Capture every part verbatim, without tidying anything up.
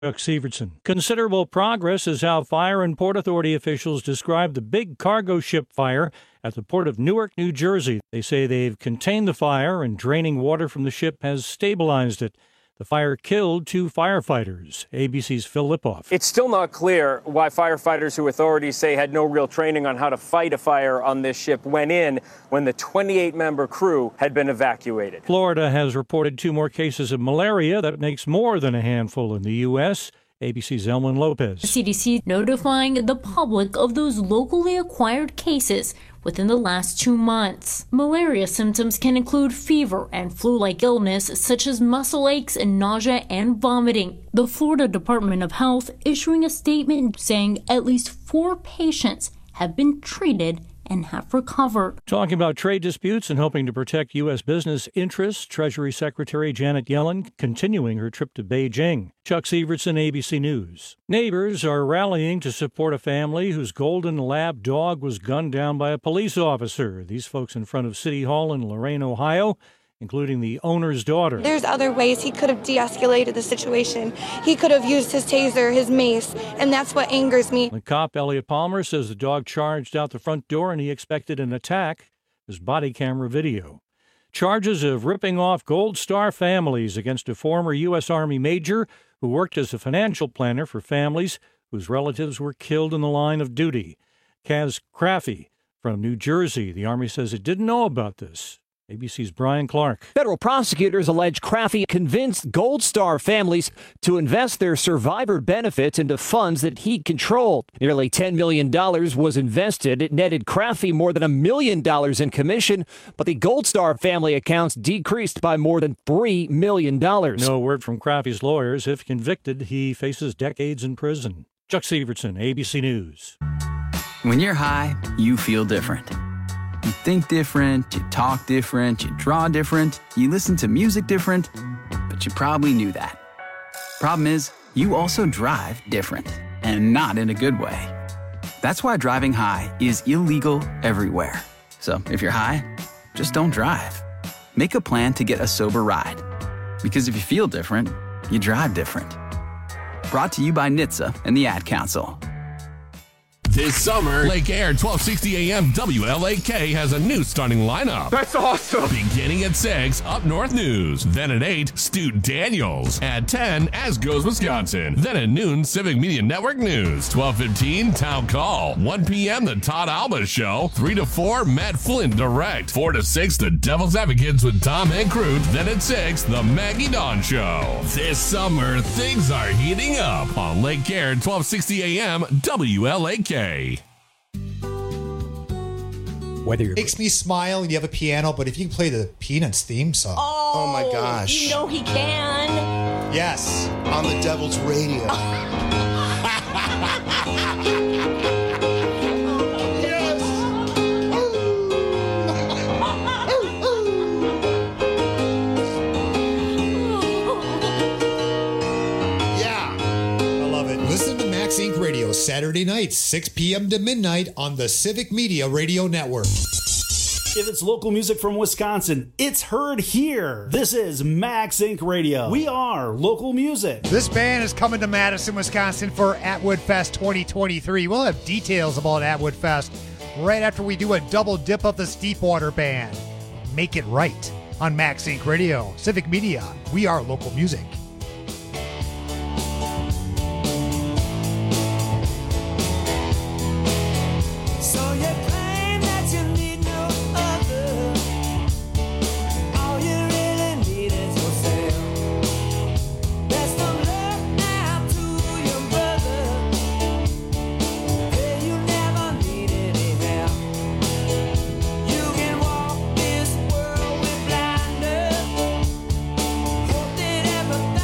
Chuck Severson. Considerable progress is how Fire and Port Authority officials describe the big cargo ship fire at the port of Newark, New Jersey. They say they've contained the fire and draining water from the ship has stabilized it. The fire killed two firefighters. A B C's Phil Lipoff. It's still not clear why firefighters who authorities say had no real training on how to fight a fire on this ship went in when the twenty-eight member crew had been evacuated. Florida has reported two more cases of malaria. That makes more than a handful in the U S A B C's Elman Lopez. The C D C notifying the public of those locally acquired cases within the last two months. Malaria symptoms can include fever and flu-like illness such as muscle aches and nausea and vomiting. The Florida Department of Health issuing a statement saying at least four patients have been treated and have recovered. Talking about trade disputes and hoping to protect U S business interests, Treasury Secretary Janet Yellen continuing her trip to Beijing. Chuck Severson, A B C News. Neighbors are rallying to support a family whose golden lab dog was gunned down by a police officer. These folks in front of City Hall in Lorain, Ohio, including the owner's daughter. There's other ways he could have de-escalated the situation. He could have used his taser, his mace, and that's what angers me. The cop, Elliot Palmer, says the dog charged out the front door and he expected an attack. There's body camera video. Charges of ripping off Gold Star families against a former U S Army major who worked as a financial planner for families whose relatives were killed in the line of duty. Kaz Craffey from New Jersey. The Army says it didn't know about this. A B C's Brian Clark. Federal prosecutors allege Craffey convinced Gold Star families to invest their survivor benefits into funds that he controlled. Nearly ten million dollars was invested. It netted Craffey more than a million dollars in commission, but the Gold Star family accounts decreased by more than three million dollars. No word from Craffey's lawyers. If convicted, he faces decades in prison. Chuck Severson, A B C News. When you're high, you feel different. You think different, you talk different, you draw different, you listen to music different, but you probably knew that. Problem is, you also drive different, and not in a good way. That's why driving high is illegal everywhere. So if you're high, just don't drive. Make a plan to get a sober ride. Because if you feel different, you drive different. Brought to you by N H T S A and the Ad Council. This summer, Lake Air twelve sixty A M W L A K has a new starting lineup. That's awesome. Beginning at six, Up North News. Then at eight, Stu Daniels. At ten, As Goes Wisconsin. Then at noon, Civic Media Network News. twelve fifteen, Town Call. one p.m., The Todd Alba Show. three to four, Matt Flynn Direct. four to six, The Devil's Advocates with Tom and Crute. Then at six, The Maggie Dawn Show. This summer, things are heating up on Lake Air twelve sixty A M W L A K. Whether you're makes me smile and you have a piano, but if you can play the Peanuts theme song. Oh, oh my gosh. You know he can. Yes. On the Devil's Radio. Inc Radio, Saturday nights, six p.m. to midnight on the Civic Media Radio Network. If it's local music from Wisconsin, it's heard here. This is Max Incorporated. Radio. We are local music. This band is coming to Madison, Wisconsin for Atwood Fest twenty twenty-three. We'll have details about Atwood Fest right after we do a double dip of the Steepwater Band. Make it right on Max Incorporated. Radio. Civic Media, we are local music. Hope that ever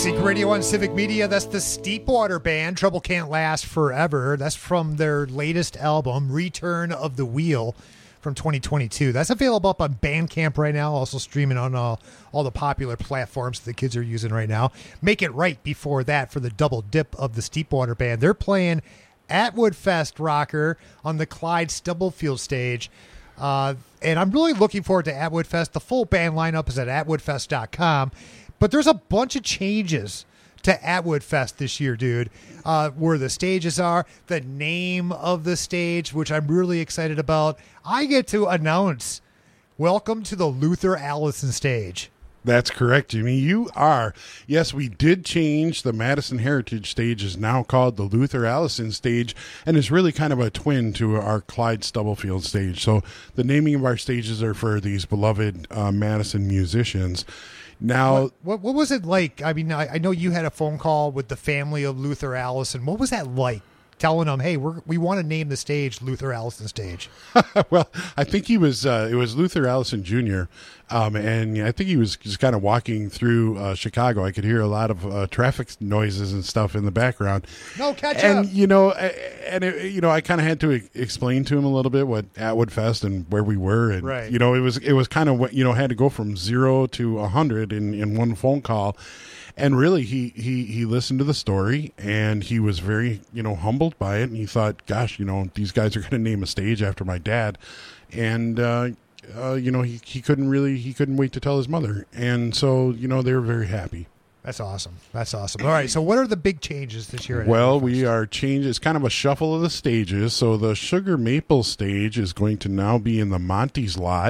Sync Radio on Civic Media. That's the Steepwater Band. Trouble Can't Last Forever. That's from their latest album, Return of the Wheel, from twenty twenty-two. That's available up on Bandcamp right now, also streaming on all, all the popular platforms that the kids are using right now. Make It Right before that for the double dip of the Steepwater Band. They're playing Atwood Fest Rocker on the Clyde Stubblefield stage. Uh, and I'm really looking forward to Atwood Fest. The full band lineup is at atwood fest dot com. But there's a bunch of changes to Atwood Fest this year, dude. Uh, where the stages are, the name of the stage, which I'm really excited about. I get to announce, welcome to the Luther Allison stage. That's correct, Jimmy. You are. Yes, we did change. The Madison Heritage stage is now called the Luther Allison stage, and is really kind of a twin to our Clyde Stubblefield stage. So the naming of our stages are for these beloved uh, Madison musicians. Now, what, what, what was it like? I mean, I, I know you had a phone call with the family of Luther Allison. What was that like? Telling them, hey, we're, we want to name the stage Luther Allison Stage. Well, I think he was, uh, it was Luther Allison Junior Um, and I think he was just kind of walking through uh, Chicago. I could hear a lot of uh, traffic noises and stuff in the background. No, catch and, up. And, you know, and, it, you know, I kind of had to e- explain to him a little bit what Atwood Fest and where we were. And, right. you know, it was, it was kind of what, you know, had to go from zero to a hundred in, in one phone call. And really, he, he, he listened to the story, and he was very, you know, humbled by it. And he thought, gosh, you know, these guys are going to name a stage after my dad. And, uh, uh, you know, he, he couldn't really, he couldn't wait to tell his mother. And so, you know, they were very happy. That's awesome. That's awesome. All right, so what are the big changes this year? At well, we are changing. It's kind of a shuffle of the stages. So the Sugar Maple stage is going to now be in the Monty's lot,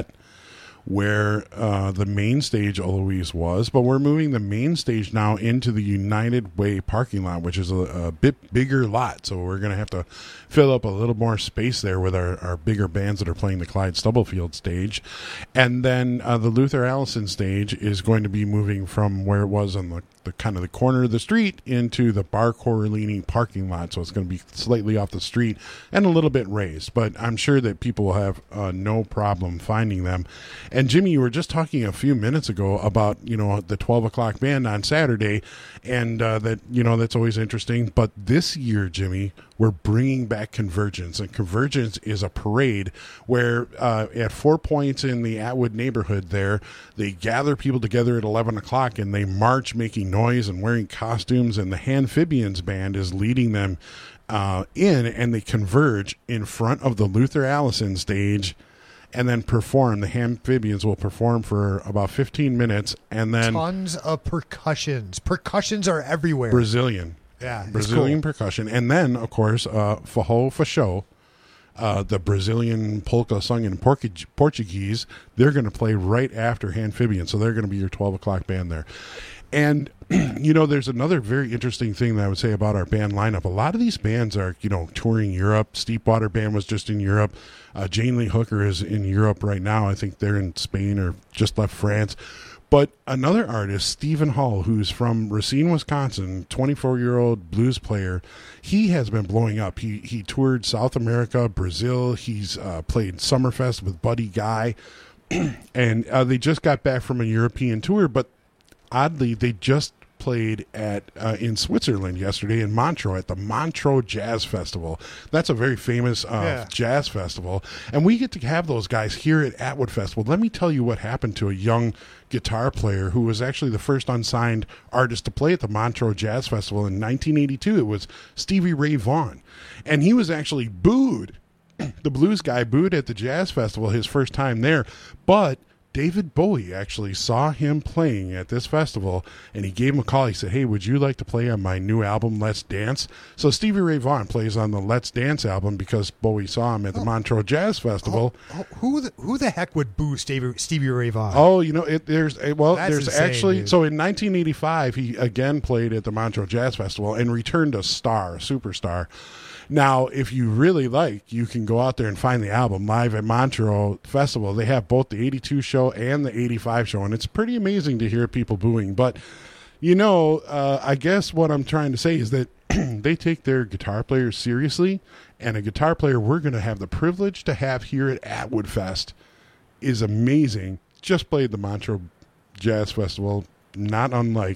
where uh, the main stage always was, but we're moving the main stage now into the United Way parking lot, which is a, a bit bigger lot. So we're going to have to fill up a little more space there with our, our bigger bands that are playing the Clyde Stubblefield stage. And then uh, the Luther Allison stage is going to be moving from where it was on the, the kind of the corner of the street into the Bar Corralini parking lot. So it's going to be slightly off the street and a little bit raised, but I'm sure that people will have uh, no problem finding them. And Jimmy, you were just talking a few minutes ago about, you know, the twelve o'clock band on Saturday, and uh, that, you know, that's always interesting. But this year, Jimmy, we're bringing back Convergence, and Convergence is a parade where uh, at Four Points in the Atwood neighborhood there, they gather people together at eleven o'clock, and they march making noise and wearing costumes, and the Amphibians band is leading them uh, in, and they converge in front of the Luther Allison stage and then perform. The Amphibians will perform for about fifteen minutes, and then tons of percussions. Percussions are everywhere. Brazilian. Yeah, Brazilian cool. percussion. And then, of course, uh, Forró Fechou, uh, the Brazilian polka sung in Portu- Portuguese, they're going to play right after Amphibians, so they're going to be your twelve o'clock band there. And, you know, there's another very interesting thing that I would say about our band lineup. A lot of these bands are, you know, touring Europe. Steepwater Band was just in Europe. Uh, Jane Lee Hooker is in Europe right now. I think they're in Spain or just left France. But another artist, Stephen Hall, who's from Racine, Wisconsin, twenty-four-year-old blues player, he has been blowing up. He he toured South America, Brazil. He's uh, played Summerfest with Buddy Guy. and uh, they just got back from a European tour, but oddly, they just played at uh, in Switzerland yesterday in Montreux at the Montreux Jazz Festival. That's a very famous uh, yeah. jazz festival, and we get to have those guys here at Atwood Fest. Well, let me tell you what happened to a young guitar player who was actually the first unsigned artist to play at the Montreux Jazz Festival in nineteen eighty-two. It was Stevie Ray Vaughan, and he was actually booed. The blues guy booed at the jazz festival his first time there, but David Bowie actually saw him playing at this festival, and he gave him a call. He said, hey, would you like to play on my new album, Let's Dance? So Stevie Ray Vaughan plays on the Let's Dance album because Bowie saw him at the oh. Montreux Jazz Festival. Oh, oh, who the, who the heck would boo Stevie, Stevie Ray Vaughan? Oh, you know, it, there's well, That's there's insane, actually, dude. so in nineteen eighty-five, he again played at the Montreux Jazz Festival and returned a star, a superstar. Now, if you really like, you can go out there and find the album live at Montreux Festival. They have both the eighty-two show and the eighty-five show, and it's pretty amazing to hear people booing. But, you know, uh, I guess what I'm trying to say is that they take their guitar players seriously, and a guitar player we're going to have the privilege to have here at Atwood Fest is amazing. Just played the Montreux Jazz Festival, not unlike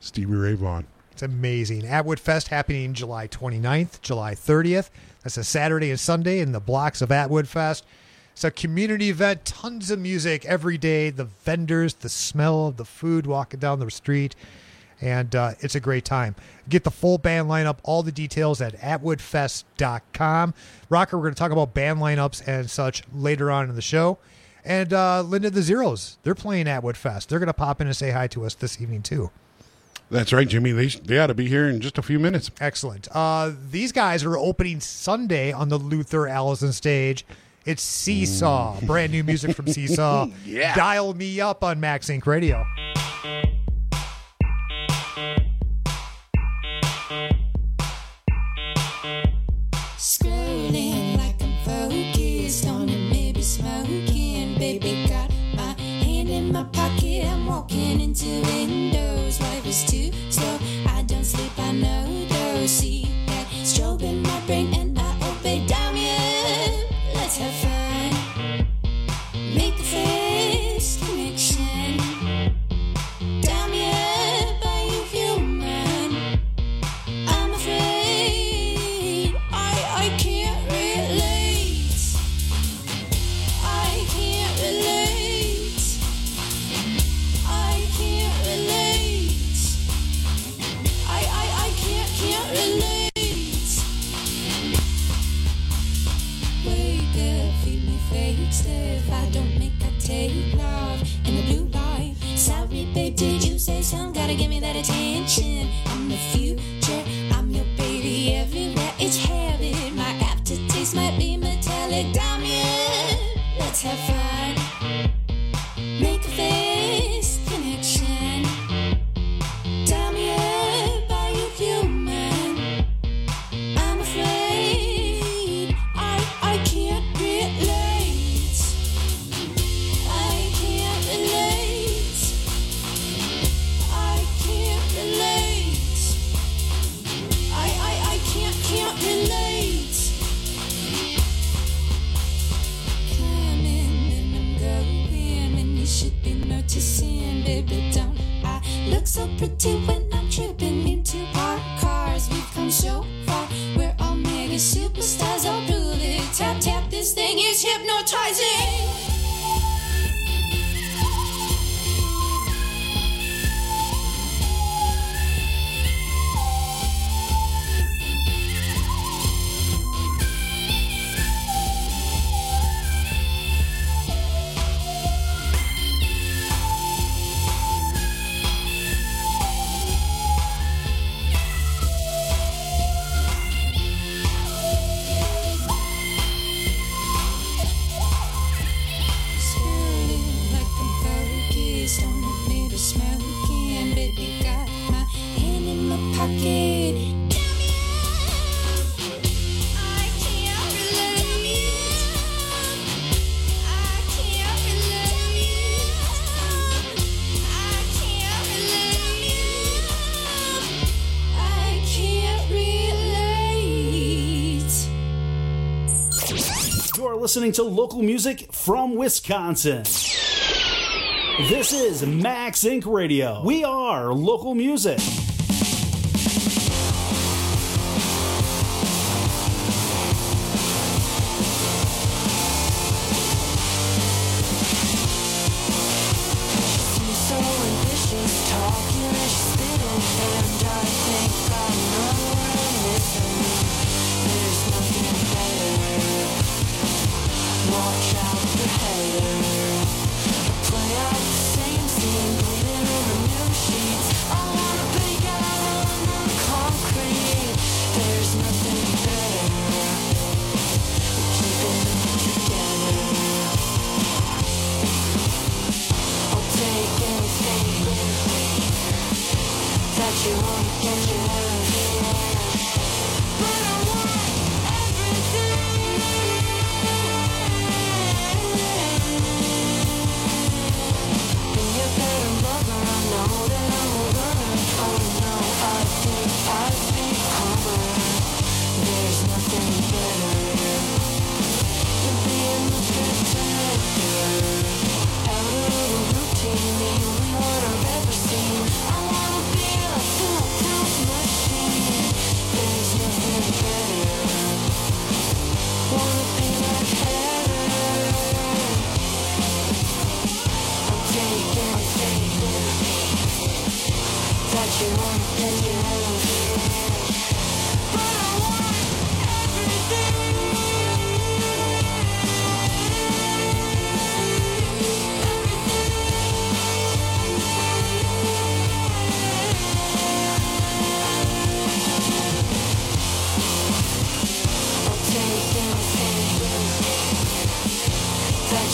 Stevie Ray Vaughan. It's amazing. Atwood Fest happening July twenty-ninth, July thirtieth. That's a Saturday and Sunday in the blocks of Atwood Fest. It's a community event, tons of music every day, the vendors, the smell of the food walking down the street, and uh, it's a great time. Get the full band lineup, all the details at atwood fest dot com. Rocker, we're going to talk about band lineups and such later on in the show. And uh, Linda the Zeros, they're playing Atwood Fest. They're going to pop in and say hi to us this evening, too. That's right, Jimmy. They they ought to be here in just a few minutes. Excellent. Uh, these guys are opening Sunday on the Luther Allison stage. It's Seesaw, brand new music from Seesaw. Yeah. Dial me up on Max Inc Radio. Scrolling like I'm focused on it, maybe smoking. Baby, got my hand in my pocket. I'm walking into windows. Life is too slow. I don't sleep, I know though. See that strobe in my brain and I obey. Damn you. Let's have fun. Make a face connection. Damn you, are you human? I'm afraid I I can't relate. I can't relate. I can't relate. I I I can't can't relate. Wake up, feed me fake stuff. I don't make I take love in the blue light. Sorry, babe, did you say something? Gotta give me that attention. I'm the future, I'm your baby everywhere. It's habit, my aftertaste might be metallic. Damn yeah, let's have fun. Make a face connection. Damn yeah, are you human? I'm afraid I I can't relate. I can't relate. I can't relate. I I I can't can't relate. Coming and I'm going, and you should be noticing, baby. Don't I look so pretty when I'm tripping into parked cars? We've come so far. We're all mega superstars. I'll prove it. Tap tap. This thing is hypnotizing. Scrolling like I'm focused on the middle smoking. Baby, got my hand in my pocket. Damn you, I can't relate. I can't relate. I can't relate. I can't relate. You're listening to local music from Wisconsin. This is Max Inc Radio. We are local music. So ambitious, talking and she's spitting, and I think I know what I'm missing. There's nothing better. Watch out for haters. Play out the same scene, bleeding in the new sheets. I wanna break out.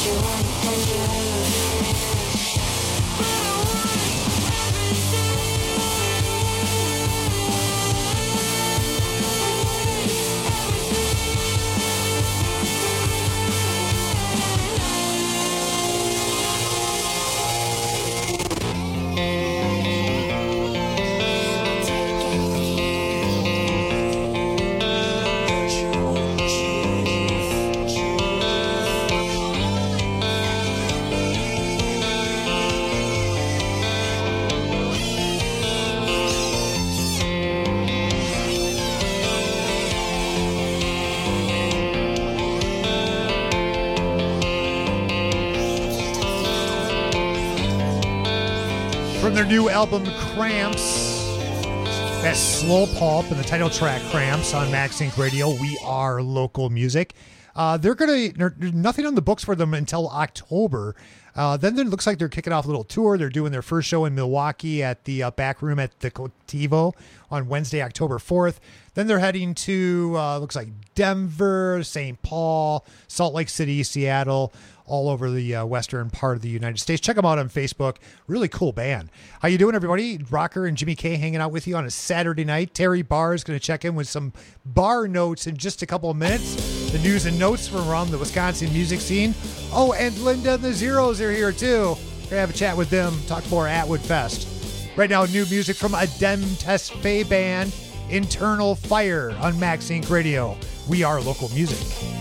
From their new album, Cramps. That's Slow Pulp and the title track, Cramps, on Max Inc Radio. We are local music. Uh, they're going to, there's nothing on the books for them until October. Uh, then it looks like they're kicking off a little tour. They're doing their first show in Milwaukee at the uh, back room at the Cotivo on Wednesday, October fourth. Then they're heading to, uh, looks like Denver, Saint Paul, Salt Lake City, Seattle, all over the uh, western part of the United States. Check them out on Facebook. Really cool band. How you doing, everybody? Rocker and Jimmy K hanging out with you on a Saturday night. Terry Barr is going to check in with some bar notes in just a couple of minutes. The news and notes from around the Wisconsin music scene. Oh, and Linda and the Zeros are here, too. We're going to have a chat with them, talk more Atwood Fest. Right now, new music from a Dem Test Fay band, Internal Fire, on Max Inc Radio. We are local music.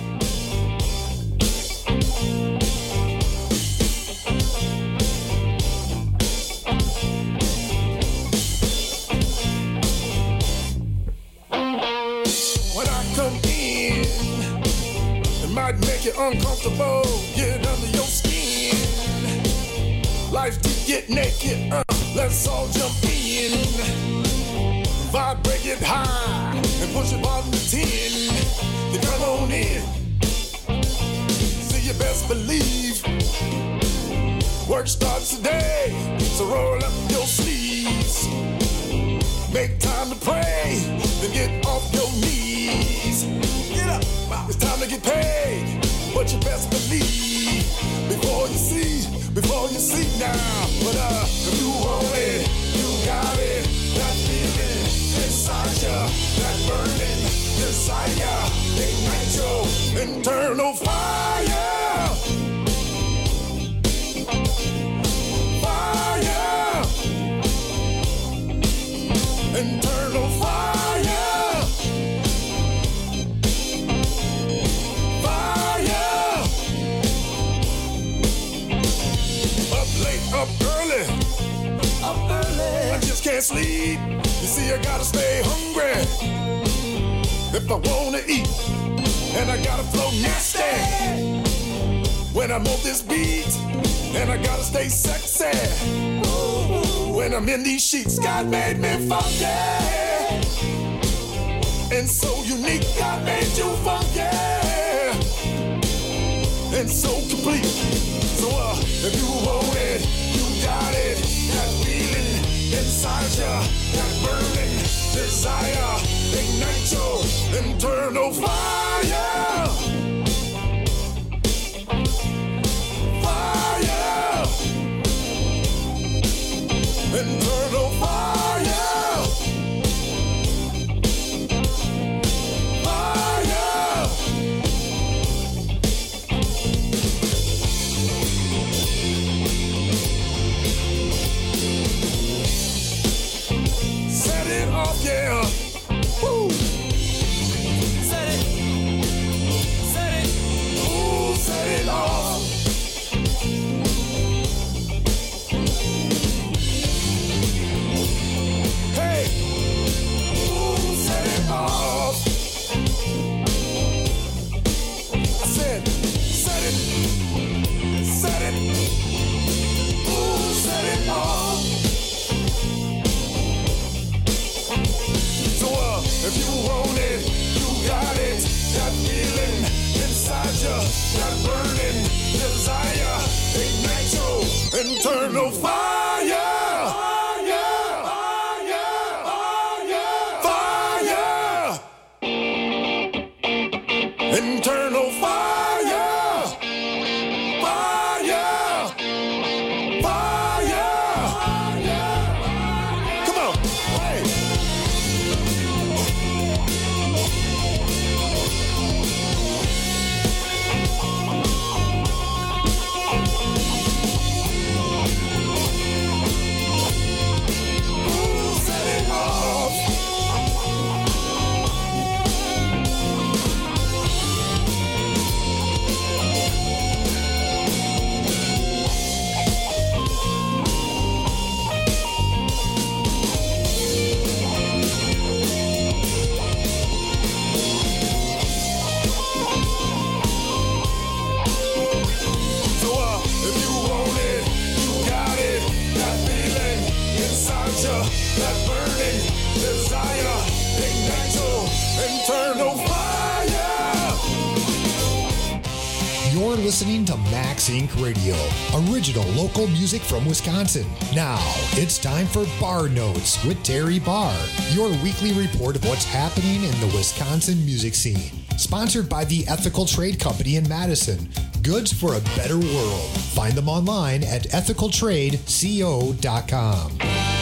Might make it uncomfortable, get under your skin. Life to get naked, uh, let's all jump in. Vibrate it high and push it bottom to ten. Then come on in. See, you best believe work starts today, so roll up your sleeves. Make time to pray, then get off your knees. Get up, it's time to get paid, but you best believe before you see, before you see now. But uh, if you want it, you got it. That feeling inside ya, that burning desire, ignite your internal fire. Fire. Internal fire. Fire. Up late, up early. Up early. I just can't sleep. You see, I gotta stay hungry if I wanna eat. And I gotta flow nasty when I'm on this beat. And I gotta stay sexy when I'm in these sheets. God made me funky and so unique. God made you funky and so complete. So uh, if you want it, you got it. That feeling inside ya, that burning desire, ignite your internal fire. Fire. Internal fire. Fire. Set it off, yeah. Woo. Set it. Set it. Ooh, set it off. Hey, ooh, set it off. I said, set it, set it, ooh, set it off. So, uh, if you want it, you got it. That feeling inside you, that burning desire, ignite your internal fire. Internal fire, fire. You're listening to Max Incorporated. Radio, original local music from Wisconsin. Now, it's time for Bar Notes with Terry Barr, your weekly report of what's happening in the Wisconsin music scene. Sponsored by the Ethical Trade Company in Madison. Goods for a better world. Find them online at ethical trade co dot com.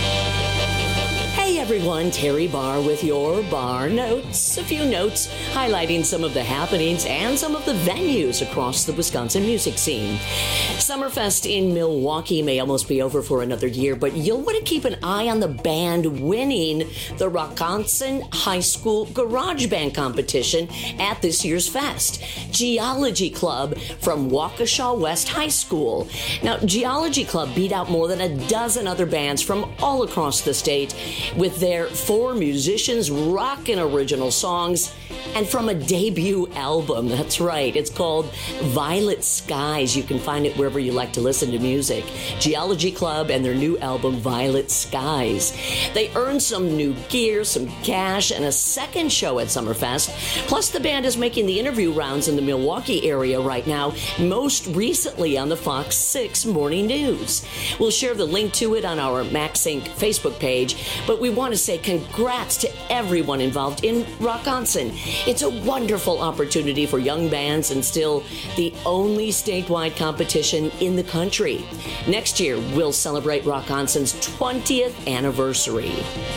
Hey everyone, Terry Barr with your Bar Notes. A few notes highlighting some of the happenings and some of the venues across the Wisconsin music scene. Summerfest in Milwaukee may almost be over for another year, but you'll want to keep an eye on the band winning the Rockonson High School Garage Band Competition at this year's fest. Geology Club from Waukesha West High School. Now, Geology Club beat out more than a dozen other bands from all across the state with their four musicians rocking original songs and from a debut album. That's right. It's called Violet Skies. You can find it wherever you like to listen to music. Geology Club and their new album, Violet Skies. They earned some new gear, some cash, and a second show at Summerfest. Plus, the band is making the interview rounds in the Milwaukee area right now, most recently on the Fox six Morning News. We'll share the link to it on our Max Inc Facebook page, but we want to say congrats to everyone involved in Rockonson. It's a wonderful opportunity for young bands and still the only statewide competition in the country. Next year, we'll celebrate Rockonson's twentieth anniversary.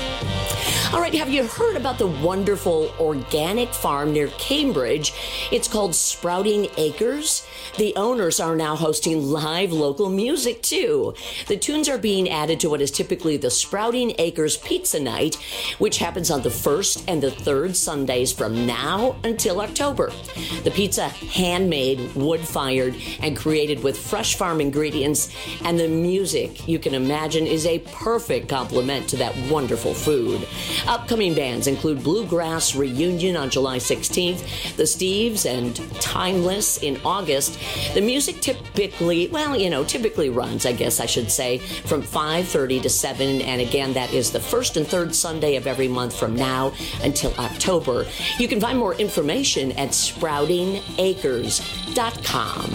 All right, have you heard about the wonderful organic farm near Cambridge? It's called Sprouting Acres. The owners are now hosting live local music, too. The tunes are being added to what is typically the Sprouting Acres Pizza Night, which happens on the first and the third Sundays from now until October. The pizza, handmade, wood-fired, and created with fresh farm ingredients, and the music, you can imagine, is a perfect complement to that wonderful food. Upcoming bands include Bluegrass Reunion on July sixteenth, The Steves, and Timeless in August. The music typically, well, you know, typically runs, I guess I should say, from five thirty to seven, and again, that is the first and third Sunday of every month from now until October. You can find more information at sprouting acres dot com.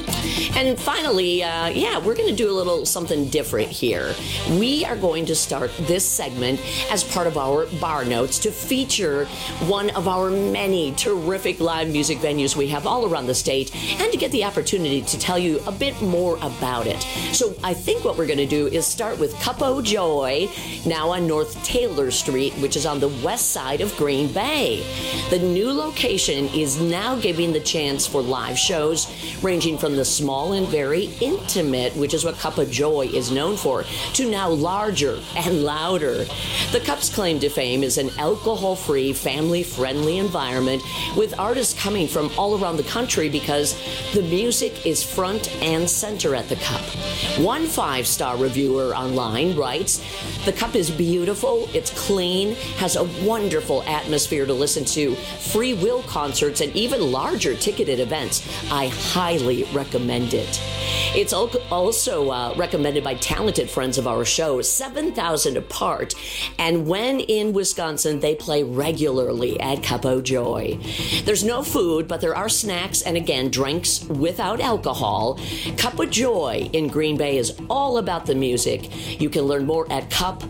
And finally, uh, yeah, we're going to do a little something different here. We are going to start this segment as part of our Bar Notes to feature one of our many terrific live music venues we have all around the state and to get the opportunity to tell you a bit more about it. So I think what we're going to do is start with Cup O' Joy, now on North Taylor Street, which is on the west side of Green Bay. The new location is now giving the chance for live shows ranging from the small and very intimate, which is what Cup O' Joy is known for, to now larger and louder. The Cup's claim to fame is an alcohol-free, family-friendly environment with artists coming from all around the country because the music is front and center at the Cup. One five-star reviewer online writes, "The Cup is beautiful, it's clean, has a wonderful atmosphere to listen to, free will concerts, and even larger ticketed events. I highly recommend it." It's also uh, recommended by talented friends of our show, seven thousand apart, and when in Wisconsin, they play regularly at Cup O' Joy. There's no food, but there are snacks and, again, drinks without alcohol. Cup O' Joy in Green Bay is all about the music. You can learn more at cup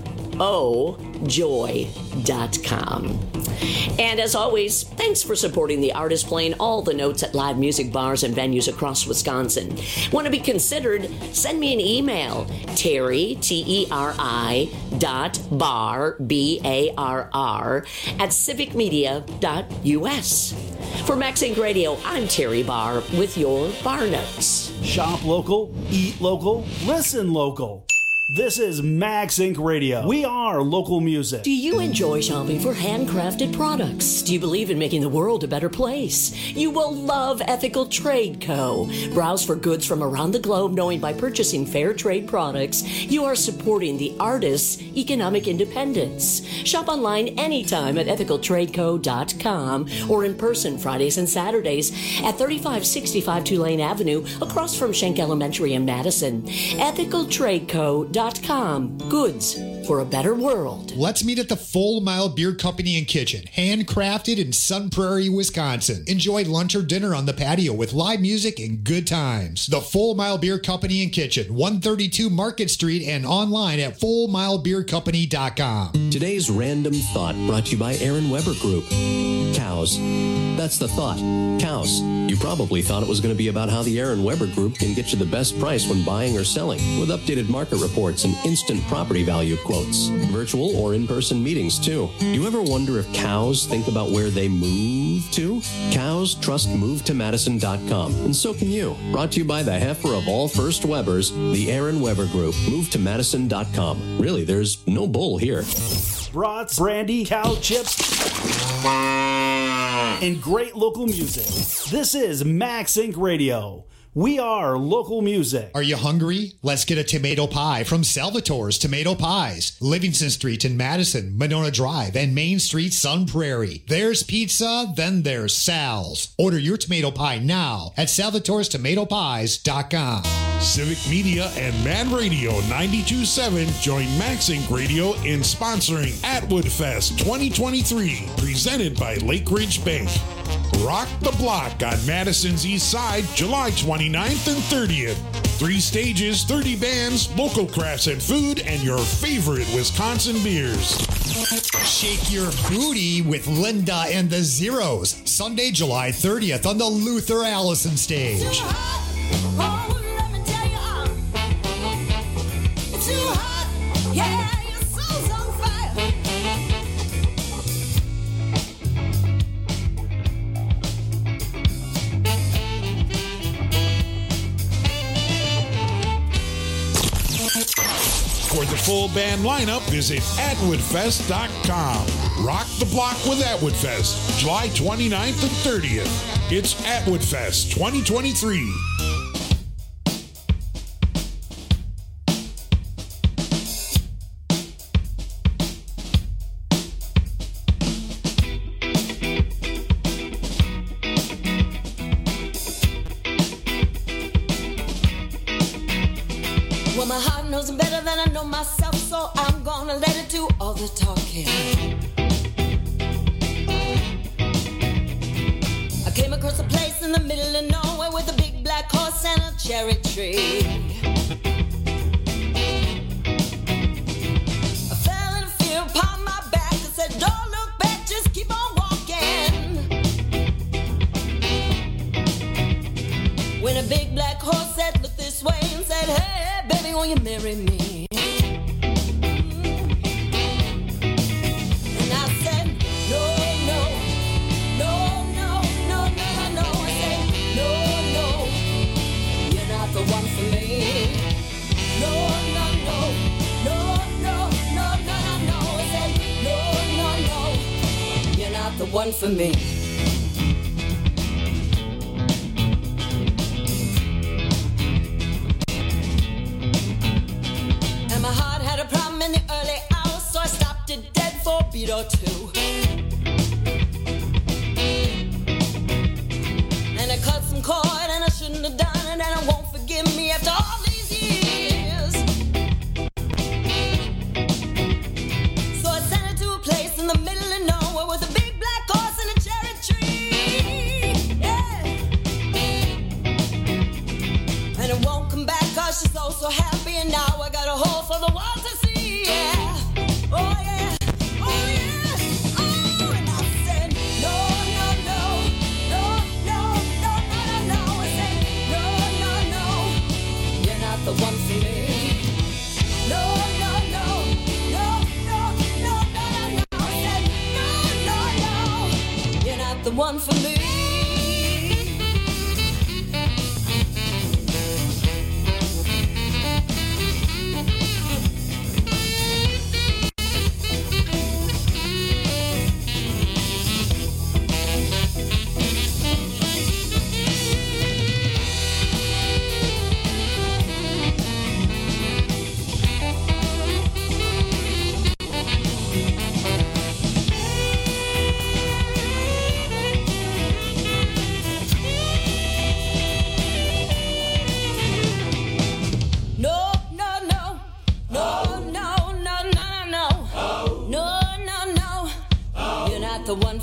o joy dot com. And as always, thanks for supporting the artists playing all the notes at live music bars and venues across Wisconsin. Want to be considered? Send me an email, Terry, T E R I, dot bar, B A R R, at civic media dot U S. For Max Inc Radio, I'm Terry Barr with your Bar Notes. Shop local, eat local, listen local. This is Max Incorporated. Radio. We are local music. Do you enjoy shopping for handcrafted products? Do you believe in making the world a better place? You will love Ethical Trade Co. Browse for goods from around the globe, knowing by purchasing fair trade products, you are supporting the artists' economic independence. Shop online anytime at ethical trade co dot com or in person Fridays and Saturdays at thirty-five sixty-five Tulane Avenue across from Schenck Elementary in Madison. ethical trade co dot com. Goods for a better world. Let's meet at the Full Mile Beer Company and Kitchen, handcrafted in Sun Prairie, Wisconsin. Enjoy lunch or dinner on the patio with live music and good times. The Full Mile Beer Company and Kitchen, one thirty-two Market Street, and online at full mile beer company dot com. Today's Random Thought brought to you by Aaron Weber Group. Cows. That's the thought. Cows. You probably thought it was going to be about how the Aaron Weber Group can get you the best price when buying or selling, with updated market reports and instant property value quotes. Virtual or in-person meetings, too. Do you ever wonder if cows think about where they move to? Cows trust move to madison dot com, and so can you. Brought to you by the heifer of all First Webers, the Aaron Weber Group. move to madison dot com. Really, there's no bull here. Brats, brandy, cow chips, and great local music. This is Max Inc Radio. We are local music. Are you hungry? Let's get a tomato pie from Salvatore's Tomato Pies. Livingston Street in Madison, Monona Drive, and Main Street, Sun Prairie. There's pizza, then there's Sal's. Order your tomato pie now at salvatores tomato pies dot com. Civic Media and Man Radio ninety-two point seven join Max Inc Radio in sponsoring Atwood Fest twenty twenty-three, presented by Lake Ridge Bank. Rock the Block on Madison's East Side, July twenty-ninth and thirtieth. Three stages, thirty bands, local crafts and food, and your favorite Wisconsin beers. Shake your booty with Linda and the Zeros, Sunday, July thirtieth on the Luther Allison stage. For the full band lineup, visit atwood fest dot com. Rock the Block with Atwood Fest, July twenty-ninth and thirtieth. It's Atwood Fest twenty twenty-three. Well, my heart knows better than I know myself, so I'm gonna let it do all the talking. I came across a place in the middle of nowhere with a big black horse and a cherry tree. I fell in fear upon my back and said, don't look back, just keep on walking. When a big black horse said, look this way, and said, hey, baby, will you marry me? And I said, no, no, no, no, no, no, no. I said, no, no, you're not the one for me. No, no, no, no, no, no, no, no, no. I said, no, no, no, you're not the one for me. And my heart had a problem in the early hours, so I stopped it dead for a beat or two. And I cut some cord and I shouldn't have done it, and I won't forgive me after all these years. So I sent her to a place in the middle of nowhere with a big black horse and a cherry tree. Yeah. And it won't come back cause she's so, so happy, and now I got a hole for the world to see. Yeah. Oh yeah. Oh yeah. Oh, and I said, no, no, no, no, no, no, no, no, no. I said, no, no, no,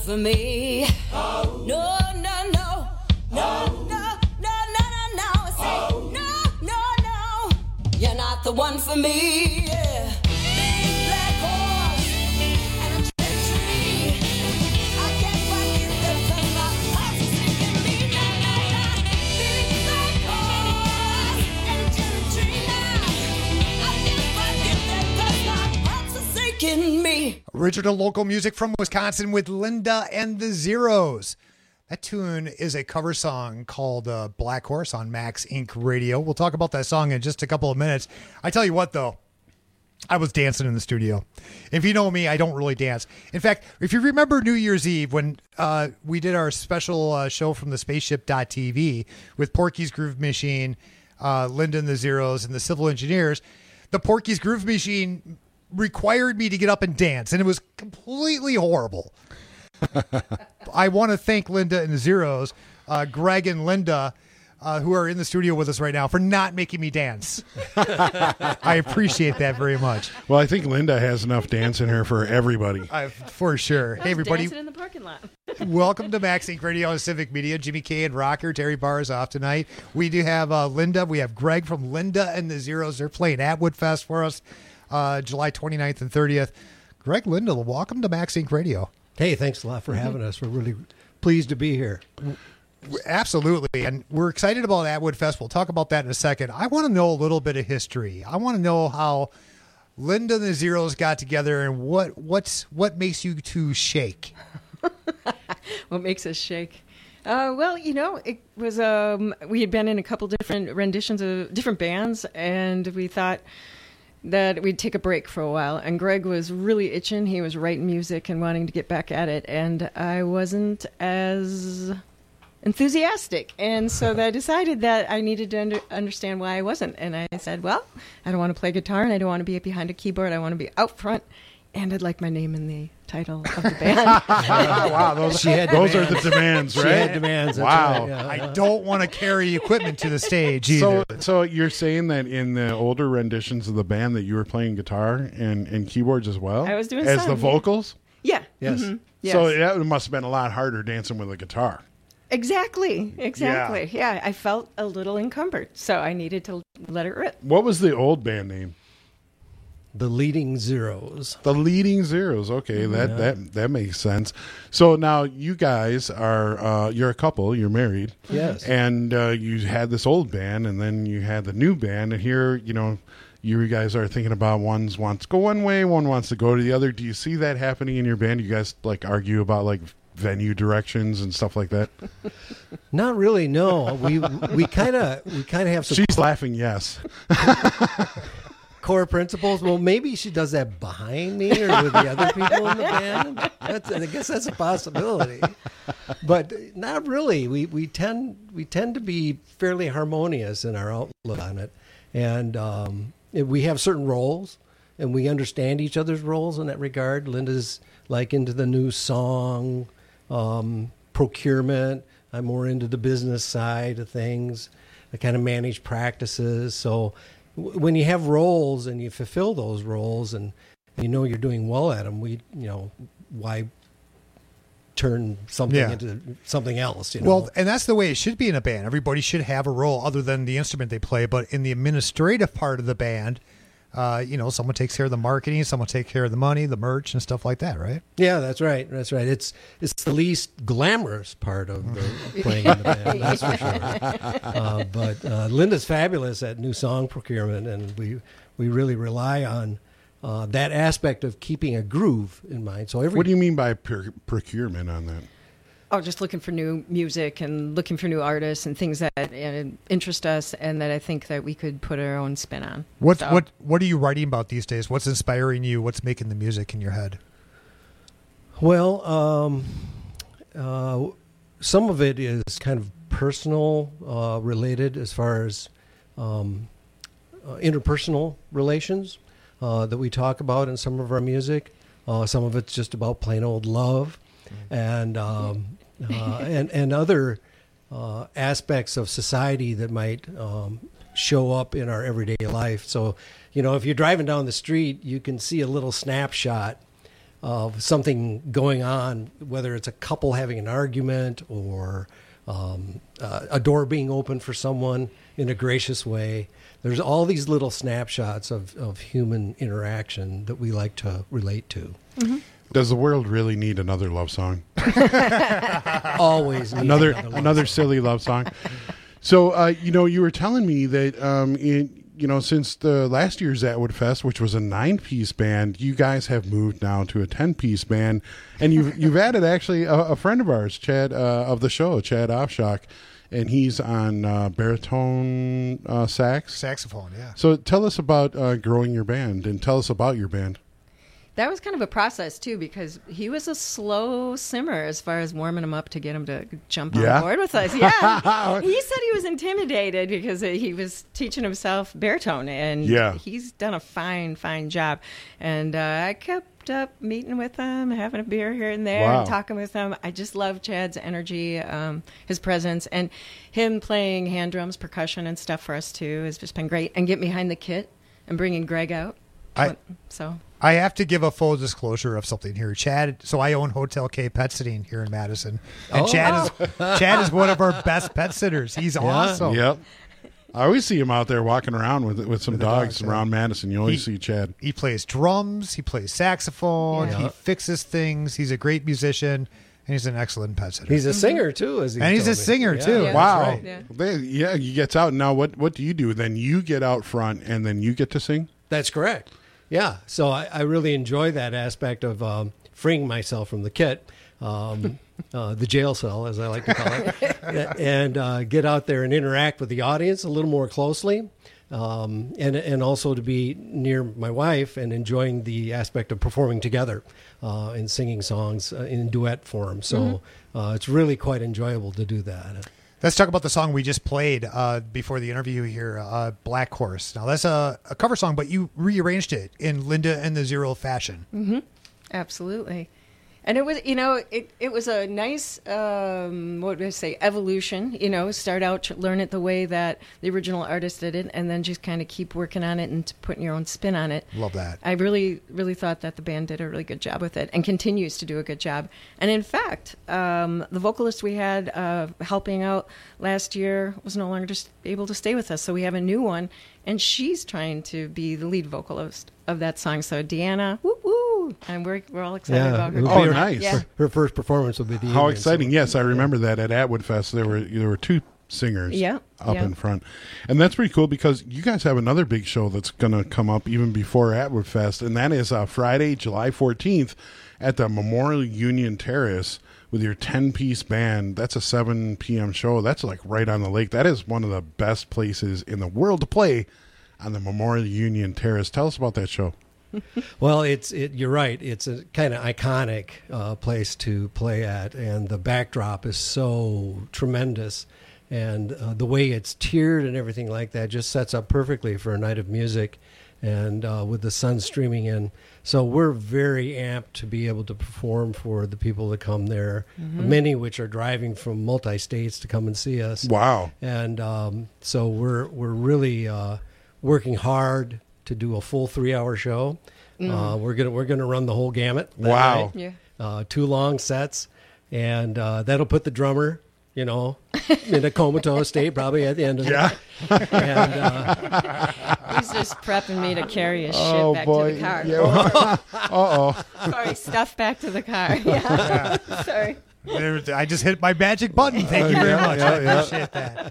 for me. Oh. No, no, no. No, oh. no, no, no, no, no. I say, oh. no, no, no. You're not the one for me. Yeah. Big black horse and a cherry tree. I can't find it because my heart's sinking me. Na, na, na. Big black horse and a cherry tree now. I can't find it because my heart's sinking me. Original local music from Wisconsin with Linda and the Zeros. That tune is a cover song called uh, Black Horse on Max Incorporated. Radio. We'll talk about that song in just a couple of minutes. I tell you what, though, I was dancing in the studio. If you know me, I don't really dance. In fact, if you remember New Year's Eve when uh, we did our special uh, show from the spaceship dot t v with Porky's Groove Machine, uh, Linda and the Zeros, and the Civil Engineers, the Porky's Groove Machine required me to get up and dance, and it was completely horrible. I want to thank Linda and the Zeros, uh, Greg and Linda, uh, who are in the studio with us right now, for not making me dance. I appreciate that very much. Well, I think Linda has enough dance in her for everybody. Uh, for sure. Hey, everybody. Dancing in the parking lot. Welcome to Max Incorporated. Radio and Civic Media. Jimmy K and Rocker. Terry Barr is off tonight. We do have uh, Linda. We have Greg from Linda and the Zeros. They're playing Atwood Fest for us uh, July twenty-ninth and thirtieth. Greg, Linda, welcome to Max Incorporated. Radio. Hey, thanks a lot for having us. We're really pleased to be here. Absolutely. And we're excited about Atwood Fest. We'll talk about that in a second. I want to know a little bit of history. I want to know how Linda and the Zeros got together and what what's what makes you two shake. What makes us shake? Uh, well, you know, it was um, we had been in a couple different renditions of different bands, and we thought that we'd take a break for a while. And Greg was really itching. He was writing music and wanting to get back at it. And I wasn't as enthusiastic. And so I decided that I needed to under, understand why I wasn't. And I said, well, I don't want to play guitar and I don't want to be behind a keyboard. I want to be out front. And I'd like my name in the title of the band. Wow, those, She had those are demands. the demands, right? She had demands, that's Wow. right, yeah. I don't want to carry equipment to the stage either. So, so you're saying that in the older renditions of the band that you were playing guitar and, and keyboards as well? I was doing as some, the yeah. vocals? Yeah. Yes. Mhm. Yes. So that must have been a lot harder dancing with a guitar. Exactly. Exactly. Yeah. yeah. I felt a little encumbered, so I needed to let it rip. What was the old band name? The Leading Zeros. The Leading Zeros. Okay, that Yeah. that that makes sense. So now you guys are uh, you're a couple. You're married. Yes. And uh, you had this old band, and then you had the new band, and here you know you guys are thinking about one's wants to go one way, one wants to go to the other. Do you see that happening in your band? You guys like argue about like venue directions and stuff like that? Not really. No, we we kind of we kind of have some. She's laughing. Yes. Core principles. Well, maybe she does that behind me or with the other people in the band. That's, I guess that's a possibility, but not really. We we tend we tend to be fairly harmonious in our outlook on it, and um, we have certain roles, and we understand each other's roles in that regard. Linda's like into the new song um, procurement. I'm more into the business side of things. I kind of manage practices, so. When you have roles and you fulfill those roles and you know you're doing well at them, we, you know, why turn something Yeah. into something else? You know? Well, and that's the way it should be in a band. Everybody should have a role other than the instrument they play. But in the administrative part of the band, uh, you know, someone takes care of the marketing, someone takes care of the money, the merch, and stuff like that, right? Yeah, that's right. That's right. It's it's the least glamorous part of the playing in the band, that's for sure. Uh, but uh, Linda's fabulous at new song procurement, and we we really rely on uh, that aspect of keeping a groove in mind. So every What do you mean by pr- procurement on that? Oh, just looking for new music and looking for new artists and things that uh, interest us and that I think that we could put our own spin on. What So- what what are you writing about these days? What's inspiring you? What's making the music in your head? Well, um, uh, some of it is kind of personal uh, related as far as um, uh, interpersonal relations uh, that we talk about in some of our music. Uh, some of it's just about plain old love, and um, uh, and and other uh, aspects of society that might um, show up in our everyday life. So, you know, if you're driving down the street, you can see a little snapshot of something going on, whether it's a couple having an argument or um, uh, a door being opened for someone in a gracious way. There's all these little snapshots of, of human interaction that we like to relate to. Mm-hmm. Does the world really need another love song? Always need another another, love another song. silly love song. So, uh, you know, you were telling me that, um, in, you know, since the last year's Atwood Fest, which was a nine-piece band, you guys have moved now to a ten-piece band, and you've you've added actually a, a friend of ours, Chad uh, of the show, Chad Offshock, and he's on uh, baritone uh, sax, saxophone. Yeah. So, tell us about uh, growing your band, and tell us about your band. That was kind of a process, too, because he was a slow simmer as far as warming him up to get him to jump on Yeah? board with us. Yeah. He said he was intimidated because he was teaching himself baritone, and Yeah. he's done a fine, fine job. And uh, I kept up meeting with him, having a beer here and there, Wow. and talking with him. I just love Chad's energy, um, his presence, and him playing hand drums, percussion, and stuff for us, too, has just been great. And get behind the kit and bringing Greg out. I- So... I have to give a full disclosure of something here. Chad, so I own Hotel K Pet Sitting here in Madison. And Oh. Chad is Chad is one of our best pet sitters. He's awesome. Yep. I always see him out there walking around with with some With the dogs, dogs, yeah. around Madison. You always He- see Chad. He plays drums, he plays saxophone, Yeah. he fixes things. He's a great musician, and he's an excellent pet sitter. He's a singer, too, as he And he's told a me. singer, Yeah, too. that's Wow. right. Yeah. They, yeah, he gets out. Now, what what do you do? Then you get out front, and then you get to sing? That's correct. Yeah. So I, I really enjoy that aspect of um, freeing myself from the kit, um, uh, the jail cell, as I like to call it, and uh, get out there and interact with the audience a little more closely. Um, and and also to be near my wife and enjoying the aspect of performing together uh, and singing songs uh, in duet form. So Mm-hmm. uh, it's really quite enjoyable to do that. Let's talk about the song we just played uh, before the interview here, uh, Black Horse. Now, that's a, a cover song, but you rearranged it in Linda and the Zero fashion. Mm-hmm. Absolutely. And it was, you know, it, it was a nice, um, what would I say, evolution, you know, start out, to learn it the way that the original artist did it, and then just kind of keep working on it and putting your own spin on it. Love that. I really, really thought that the band did a really good job with it and continues to do a good job. And in fact, um, the vocalist we had uh, helping out last year was no longer just able to stay with us, so we have a new one, and she's trying to be the lead vocalist of that song. So Deanna, woo woo, and we're we're all excited about her. it'll Oh, be her- nice. Yeah. Her first performance will be the How evening, exciting! so- Yes, I remember that at Atwood Fest. There were there were two singers Yeah, up yeah. in front, and that's pretty cool because you guys have another big show that's going to come up even before Atwood Fest, and that is uh, Friday, July fourteenth, at the Memorial Union Terrace with your ten-piece band. That's a seven p.m. show. That's like right on the lake. That is one of the best places in the world to play on the Memorial Union Terrace. Tell us about that show. Well, it's it, you're right. It's a kind of iconic uh, place to play at, and the backdrop is so tremendous, and uh, the way it's tiered and everything like that just sets up perfectly for a night of music, and uh, with the sun streaming in. So we're very amped to be able to perform for the people that come there, Mm-hmm. many which are driving from multi-states to come and see us. Wow. And um, so we're we're really uh, working hard to do a full three-hour show. Mm-hmm. Uh, we're gonna we're gonna run the whole gamut. that Wow. night. Yeah. Uh, two long sets, and uh, that'll put the drummer, you know, in a comatose state probably at the end of Yeah. it. And uh, He's just prepping me to carry his shit Oh back boy. to the car. Yeah. uh-oh. Sorry, stuff back to the car. Yeah. Sorry. There- I just hit my magic button. Thank you very Yeah, much. yeah, I yeah. appreciate that.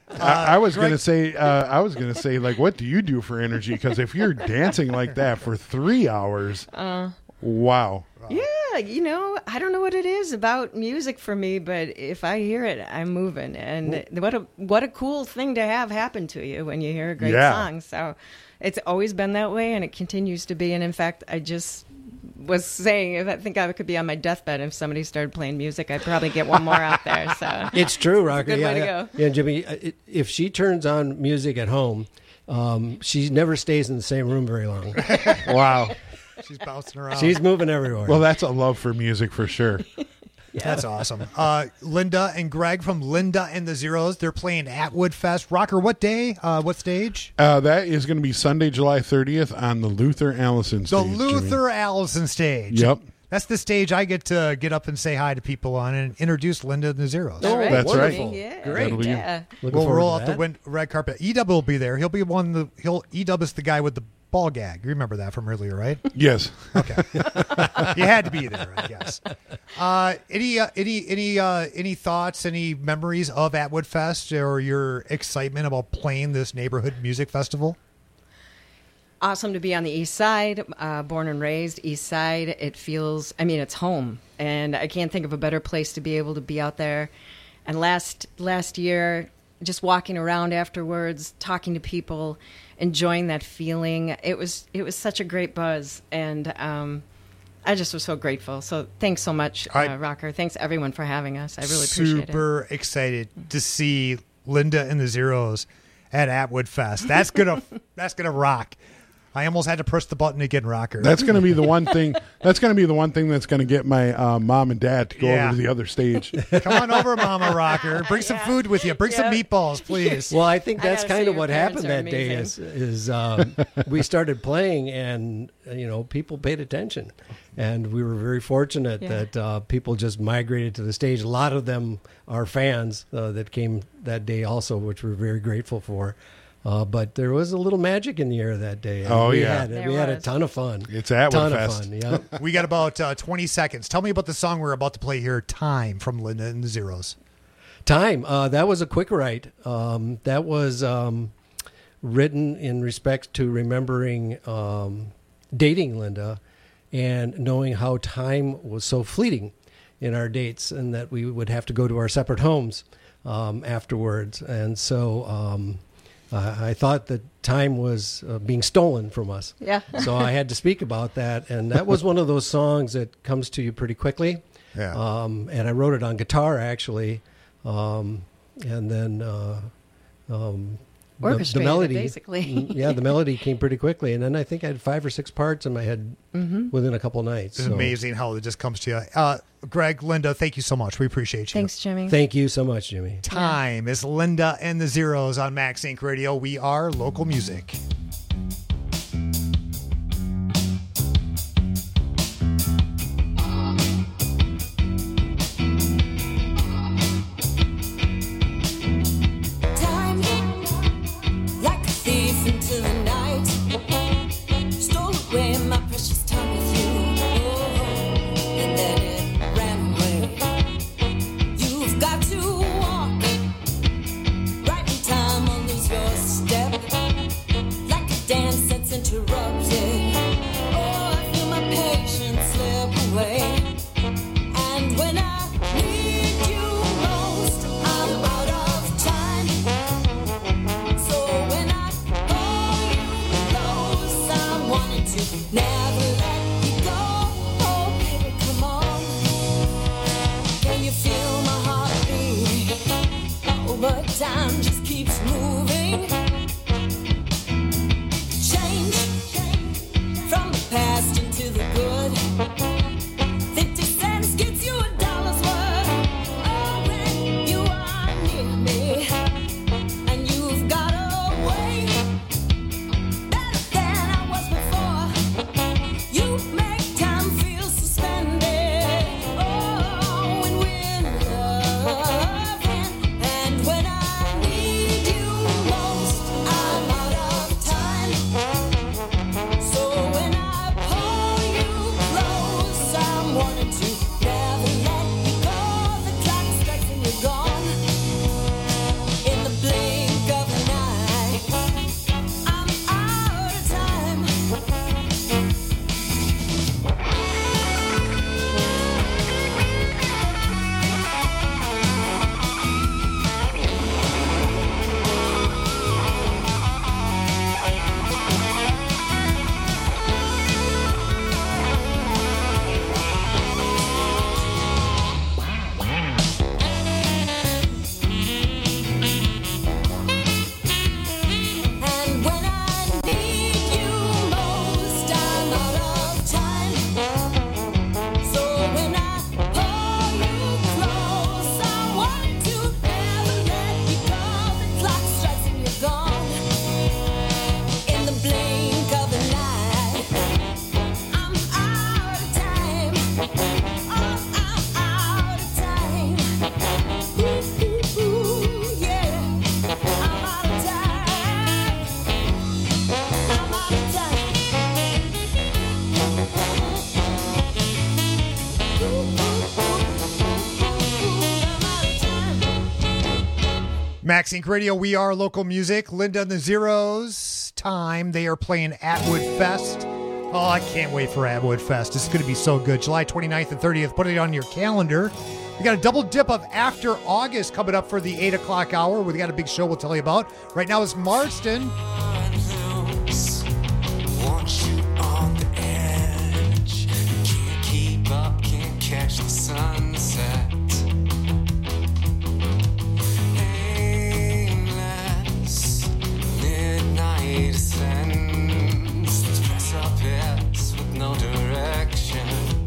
I, I was Greg- gonna say, uh, I was gonna say, like, what do you do for energy? Because if you're dancing like that for three hours, Uh, wow. yeah, you know, I don't know what it is about music for me, but if I hear it, I'm moving. And what a what a cool thing to have happen to you when you hear a great Yeah. song. So it's always been that way, and it continues to be. And in fact, I just was saying, if I think I could be on my deathbed if somebody started playing music, I'd probably get one more out there. So it's true, Rocker. good yeah, way to yeah. go. yeah, Jimmy. uh, it- If she turns on music at home, um, she never stays in the same room very long. Wow. She's bouncing around. She's moving everywhere. Well, that's a love for music for sure. Yeah. That's awesome. Uh, Linda and Greg from Linda and the Zeros, they're playing at Woodfest. Rocker, what day? Uh, what stage? Uh, that is going to be Sunday, July thirtieth on the Luther Allison The stage. Luther Allison stage. Yep. That's the stage I get to get up and say hi to people on and introduce Linda and the Zeros. Oh, That's wonderful. right. Yeah. Great. Yeah. Looking We'll forward roll to out the that. win- red carpet. E-Dub will be there. He'll be one. The he'll E-Dub is the guy with the ball gag. You remember that from earlier, right? Yes. Okay. You had to be there, I guess. Uh, any uh, any any uh, any thoughts, any memories of Atwood Fest or your excitement about playing this neighborhood music festival? Awesome to be on the east side, uh, born and raised east side. It feels, I mean, it's home, and I can't think of a better place to be able to be out there. And last last year, just walking around afterwards, talking to people, enjoying that feeling, it was it was such a great buzz, and um, I just was so grateful. So thanks so much, uh, I- Rocker. Thanks everyone for having us. I really appreciate it. Super excited to see Linda and the Zeros at Atwood Fest. That's gonna that's gonna rock. I almost had to press the button again, Rocker. That's going to be the one thing. That's going to be the one thing that's going to get my uh, mom and dad to go Yeah. over to the other stage. Come on over, Mama Rocker. Bring some food with you. Bring some meatballs, please. Well, I think I that's gotta kind say, of your what parents happened are that day. Is, amazing. is um, we started playing, and uh, you know, people paid attention, and we were very fortunate Yeah. that uh, people just migrated to the stage. A lot of them are fans uh, that came that day, also, which we're very grateful for. Uh, but there was a little magic in the air that day. and Oh, we yeah. had, There we had a was. ton of fun. It's Atwood ton Fest. of fun. Yeah. We got about uh, twenty seconds. Tell me about the song we're about to play here, Time, from Linda and the Zeros. Time. Uh, that was a quick write. Um, that was um, written in respect to remembering um, dating Linda and knowing how time was so fleeting in our dates, and that we would have to go to our separate homes um, afterwards. And so um, uh, I thought that time was uh, being stolen from us. Yeah. So I had to speak about that. And that was one of those songs that comes to you pretty quickly. Yeah. Um, and I wrote it on guitar, actually. Um, and then uh, um, the, the Orchestrated it, melody, basically. Mm, yeah, the melody came pretty quickly, and then I think I had five or six parts in my head Mhm. within a couple nights. It's so amazing how it just comes to you. Uh, Greg, Linda, thank you so much. We appreciate you. Thanks, Jimmy. Thank you so much, Jimmy. Time is Linda and the Zeros on Max Inc Radio. We are local music. Time, like a thief into the night, stole away my precious time with you. Oh, and then it ran away. You've got to walk right in time on lose your step, like a dance that's interrupted. Oh, I feel my patience slip away. And when I need you most, I'm out of time. So when I call you close, I'm wanting to never let you go. Oh, baby, come on. Can you feel my heartbeat? Oh, but time just keeps moving. Change from the past into the good. Fifty cents gets you a dollar's worth. Oh, when you are near me, and you've got away better than I was before. You make time feel suspended. Oh, when we're loving, and when I need you Max Inc Radio, we are local music. Linda and the Zeros, time. They are playing Atwood Fest. Oh, I can't wait for Atwood Fest. It's going to be so good. July twenty-ninth and thirtieth. Put it on your calendar. We got a double dip of After August coming up for the eight o'clock hour. We got a big show we'll tell you about. Right now it's Marston. Want you on the edge. Can't keep up, can't catch the sunset. Aimless, midnight ascends. Let's press our pits with no direction.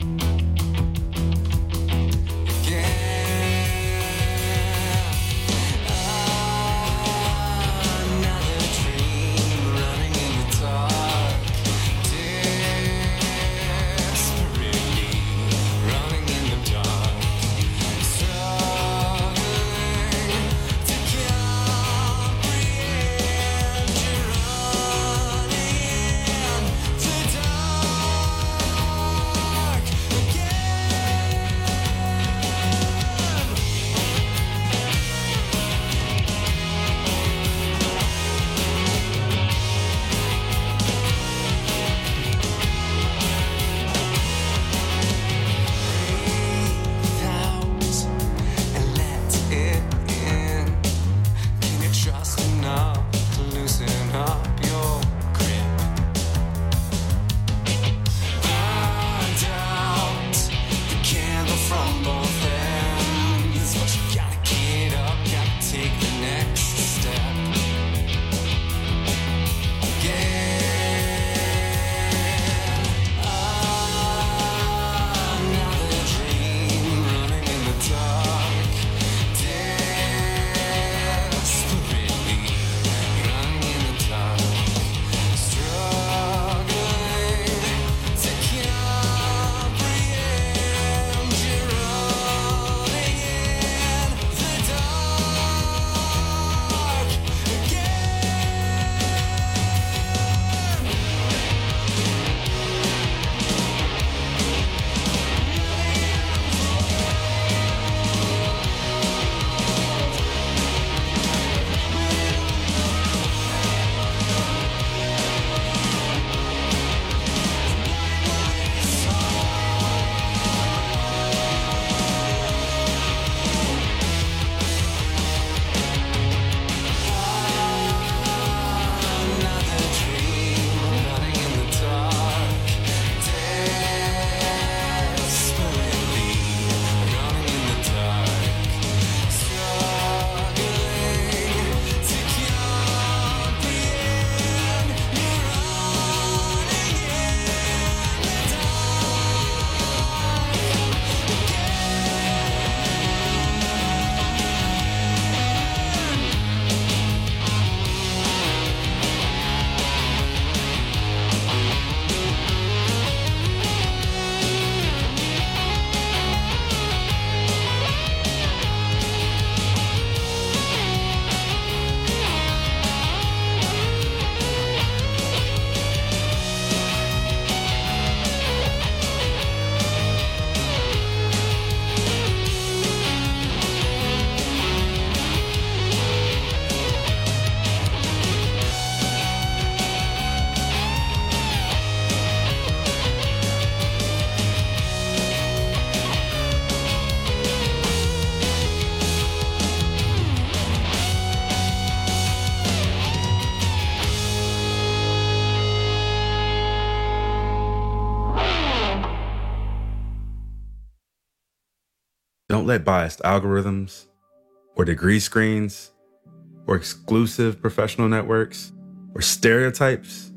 Don't let biased algorithms or degree screens or exclusive professional networks or stereotypes.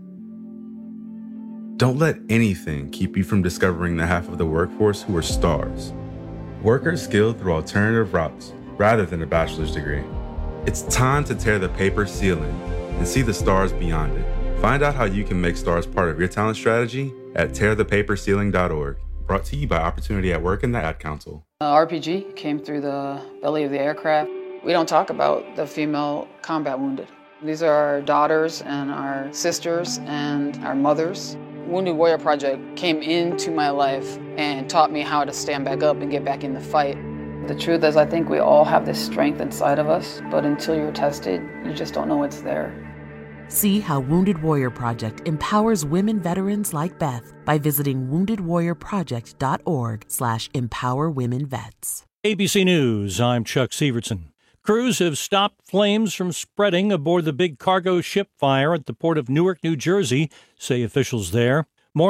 Don't let anything keep you from discovering the half of the workforce who are stars. Workers skilled through alternative routes rather than a bachelor's degree. It's time to tear the paper ceiling and see the stars beyond it. Find out how you can make stars part of your talent strategy at tear the paper ceiling dot org. Brought to you by Opportunity at Work and the Ad Council. Uh, R P G came through the belly of the aircraft. We don't talk about the female combat wounded. These are our daughters and our sisters and our mothers. Wounded Warrior Project came into my life and taught me how to stand back up and get back in the fight. The truth is, I think we all have this strength inside of us, but until you're tested, you just don't know it's there. See how Wounded Warrior Project empowers women veterans like Beth by visiting wounded warrior project dot org slash empower women vets. A B C News, I'm Chuck Sievertson. Crews have stopped flames from spreading aboard the big cargo ship fire at the port of Newark, New Jersey, say officials there.